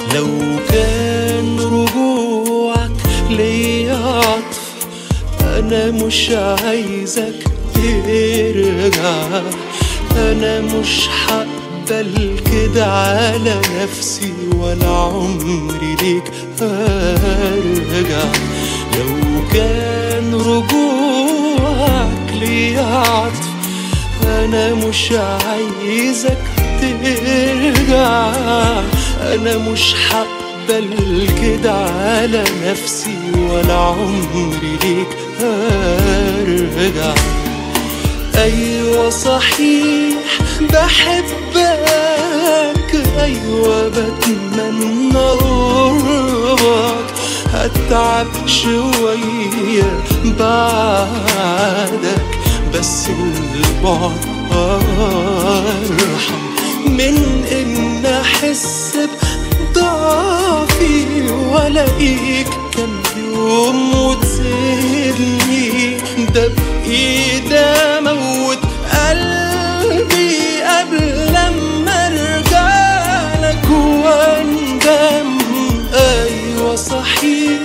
لو كان رجوعك ليا عطف، أنا مش عايزك ترجع. أنا مش هقبل كده على نفسي، ولا عمري ليك هرجع. لو كان رجوعك ليا عطف، أنا مش عايزك ترجع. أنا مش هقبل كده على نفسي، ولا عمري ليك هرجع. أيوة صحيح بحبك، أيوة بتمنى قربك. هتعب شوية بعدك، بس البعد أرحم من إن أحس بضعفي وألاقيك كام يوم وتسيبني. ده بإيدي أموت قلبي قبل لما أرجعلك وأندم. أيوة صحيح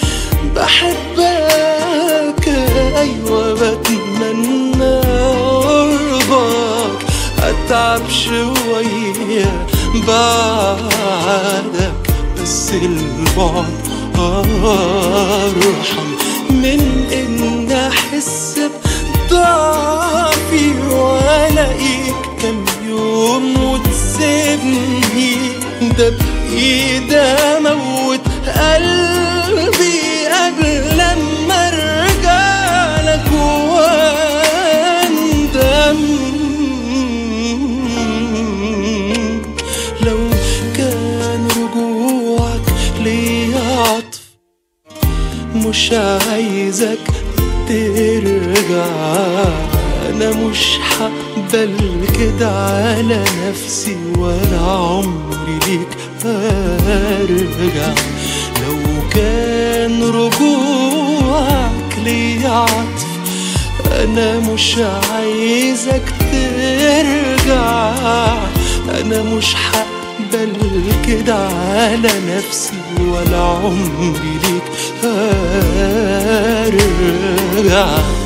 بحبك، أيوة بتمنى قربك. أتعب شوية بعدك، بس البعد أرحم من إن أحس بضعفي وألاقيك كام يوم وتسيبني. ده بإيدي أموت قلبي قبل لما أرجعلك وأندم. لو كان رجوعك ليا عطف، مش عايزك ترجع. أنا مش هقبل كده على نفسي، ولا عمري ليك هرجع. لو كان رجوعك ليا عطف، أنا مش عايزك ترجع. أنا مش هقبل كده على نفسي، ولا عمري ليك هرجع.